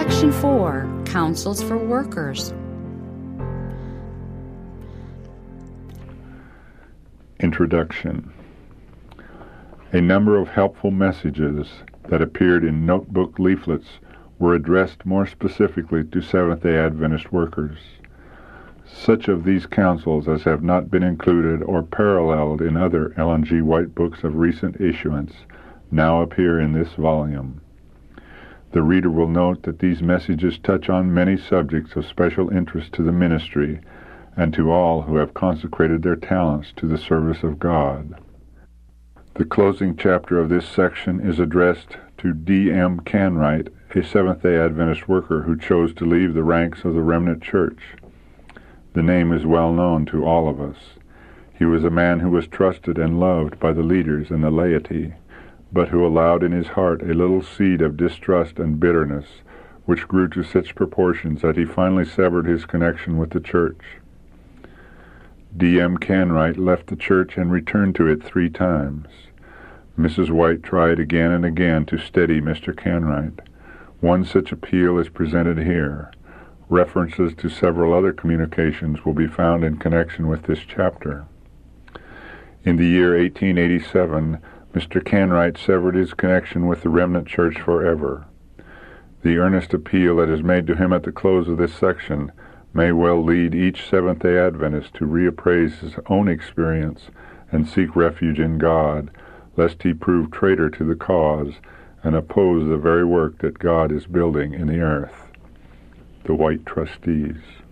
Section 4, Counsels for Workers. Introduction. A number of helpful messages that appeared in notebook leaflets were addressed more specifically to Seventh-day Adventist workers. Such of these counsels as have not been included or paralleled in other Ellen G. White books of recent issuance now appear in this volume. The reader will note that these messages touch on many subjects of special interest to the ministry and to all who have consecrated their talents to the service of God. The closing chapter of this section is addressed to D.M. Canwright, a Seventh-day Adventist worker who chose to leave the ranks of the Remnant Church. The name is well known to all of us. He was a man who was trusted and loved by the leaders and the laity, but who allowed in his heart a little seed of distrust and bitterness, which grew to such proportions that he finally severed his connection with the church. D.M. Canwright left the church and returned to it 3 times. Mrs. White tried again and again to steady Mr. Canwright. One such appeal is presented here. References to several other communications will be found in connection with this chapter. In the year 1887, Mr. Canwright severed his connection with the Remnant Church forever. The earnest appeal that is made to him at the close of this section may well lead each Seventh-day Adventist to reappraise his own experience and seek refuge in God, lest he prove traitor to the cause and oppose the very work that God is building in the earth. The White Trustees.